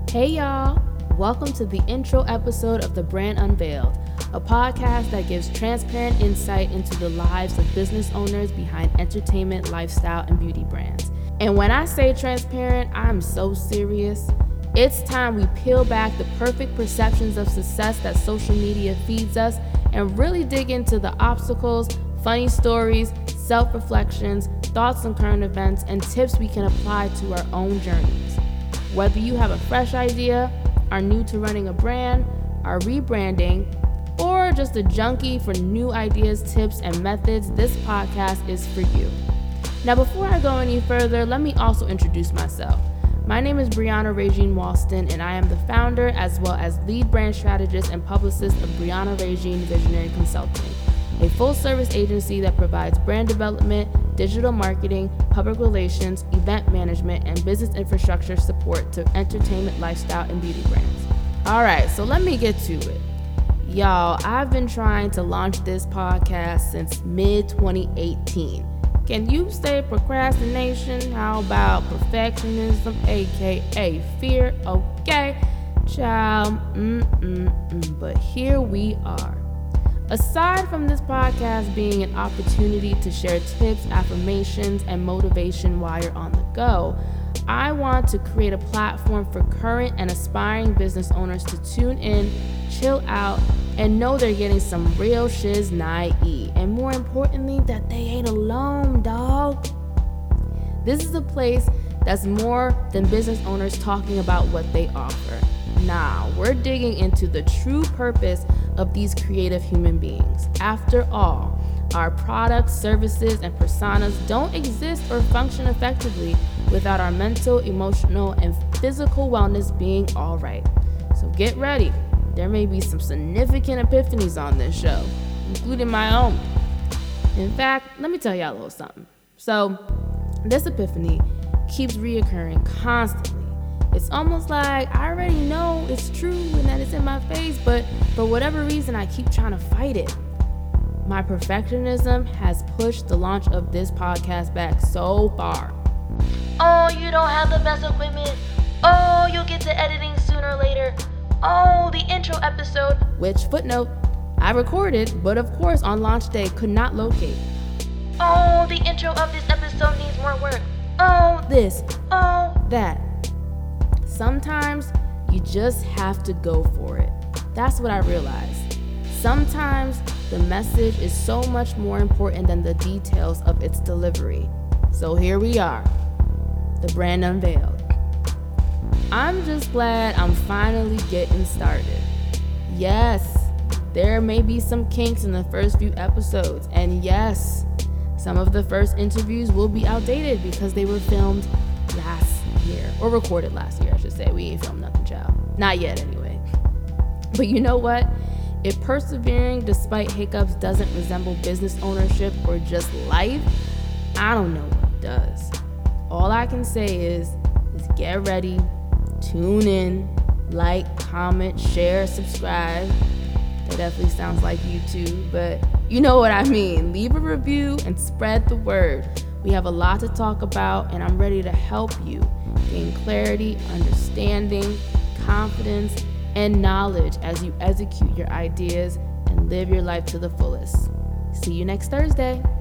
Hey y'all, welcome to the intro episode of The Brand Unveiled, a podcast that gives transparent insight into the lives of business owners behind entertainment, lifestyle, and beauty brands. And when I say transparent, I'm so serious. It's time we peel back the perfect perceptions of success that social media feeds us and really dig into the obstacles, funny stories, self-reflections, thoughts on current events, and tips we can apply to our own journeys. Whether you have a fresh idea, are new to running a brand, are rebranding, or just a junkie for new ideas, tips, and methods, this podcast is for you. Now, before I go any further, let me also introduce myself. My name is Brianna Regine Walston, and I am the founder as well as lead brand strategist and publicist of Brianna Regine Visionary Consulting, a full-service agency that provides brand development, digital marketing, public relations, event management, and business infrastructure support to entertainment, lifestyle, and beauty brands. All right, so let me get to it. Y'all, I've been trying to launch this podcast since mid-2018. Can you say procrastination? How about perfectionism, aka fear? Okay, child, but here we are. Aside from this podcast being an opportunity to share tips, affirmations, and motivation while you're on the go, I want to create a platform for current and aspiring business owners to tune in, chill out, and know they're getting some real shiz nigh. And more importantly, that they ain't alone, dog. This is a place that's more than business owners talking about what they offer. Nah, we're digging into the true purpose of these creative human beings. After all, our products, services, and personas don't exist or function effectively without our mental, emotional, and physical wellness being all right. So get ready. There may be some significant epiphanies on this show, including my own. In fact, let me tell y'all a little something. So this epiphany keeps reoccurring constantly. It's almost like I already know it's true and that it's in my face, but for whatever reason, I keep trying to fight it. My perfectionism has pushed the launch of this podcast back so far. Oh, you don't have the best equipment. Oh, you'll get to editing sooner or later. Oh, the intro episode. Which, footnote, I recorded, but of course on launch day could not locate. Oh, the intro of this episode needs more work. Oh, this. Oh, that. Sometimes you just have to go for it. That's what I realized. Sometimes the message is so much more important than the details of its delivery. So here we are, the brand unveiled. I'm just glad I'm finally getting started. Yes, there may be some kinks in the first few episodes, and yes, some of the first interviews will be outdated because they were filmed last year, or recorded last year, I should say. We ain't filmed nothing, child. Not yet, anyway. But you know what? If persevering despite hiccups doesn't resemble business ownership or just life, I don't know what does. All I can say is get ready, tune in, like, comment, share, subscribe. That definitely sounds like YouTube, but you know what I mean. Leave a review and spread the word. We have a lot to talk about, and I'm ready to help you gain clarity, understanding, confidence, and knowledge as you execute your ideas and live your life to the fullest. See you next Thursday.